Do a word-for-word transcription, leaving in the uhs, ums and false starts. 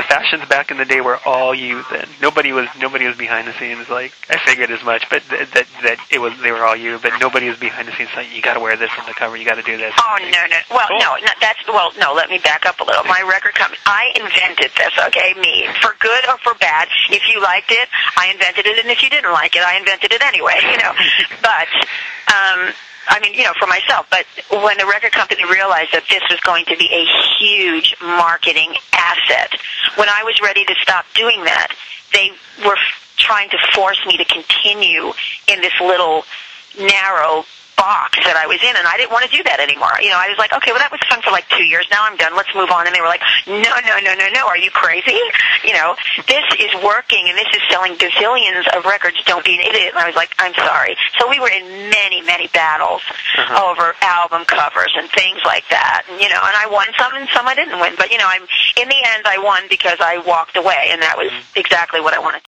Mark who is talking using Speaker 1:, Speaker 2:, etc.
Speaker 1: fashions back in the day were all you then. Nobody was nobody was behind the scenes. Like I figured as much, but th- that that it was they were all you, but nobody was behind the scenes. Like you got to wear this on the cover. You got to do this.
Speaker 2: Oh no no. Well
Speaker 1: cool.
Speaker 2: no, no that's well no. Let me back up a little. My record company. I invented this. Okay, me for good or for bad. If you liked it, I invented it, and if you didn't like it, I invented it anyway. You know, but. Um, I mean, you know, for myself, but when the record company realized that this was going to be a huge marketing asset, when I was ready to stop doing that, they were f- trying to force me to continue in this little narrow box that I was in, and I didn't want to do that anymore. You know, I was like, okay, well, that was fun for like two years. Now I'm done. Let's move on. And they were like, no, no, no, no, no. Are you crazy? You know, this is working, and this is selling gazillions of records. Don't be an idiot. And I was like, I'm sorry. So we were in many, many battles uh-huh. over album covers and things like that. And, you know, and I won some, and some I didn't win. But, you know, I'm in the end, I won because I walked away, and that was exactly what I wanted.